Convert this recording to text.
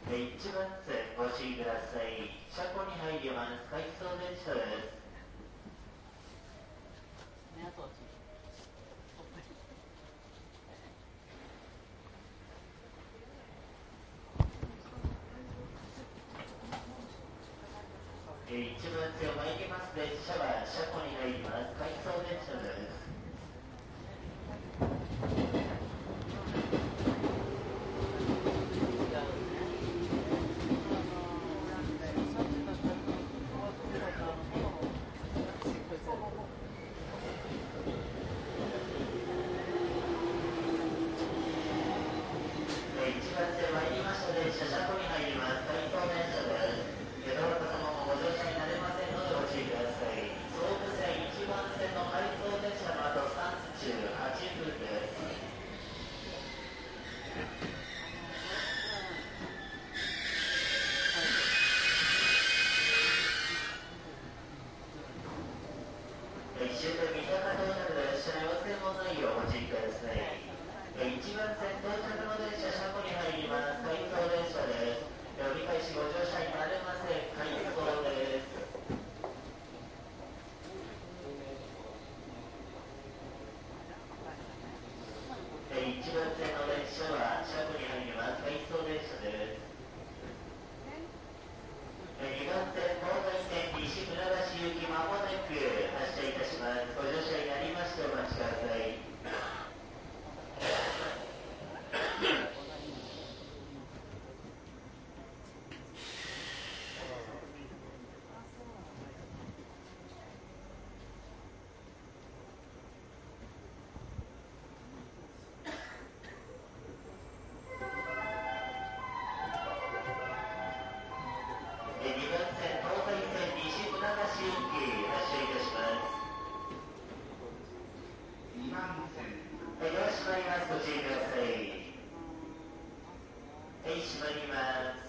1番線ご注意ください。車庫に入ります。回送電車です。1番線を参ります電車は車庫に入ります。回送電車です。1番線参りました電車、車庫に入ります。回送電車です。どなた様もご乗車になれませんのでご注意ください。総武線1番線の回送電車の後38分です。1周目三鷹到着の列車の要請もないようご注意ください。1番線到着の電車、車庫に入ります。回送電車です。折り返しご乗車になれません。回送です。1番線の列車は車庫に入ります。回送電車です。2番線東海線西船橋行きまもなく発車いたします。ご乗車になりましてお待ちください。2番線東海線西船橋行き発車いたします。 2番線ドア閉まります。ご注意ください。閉まります。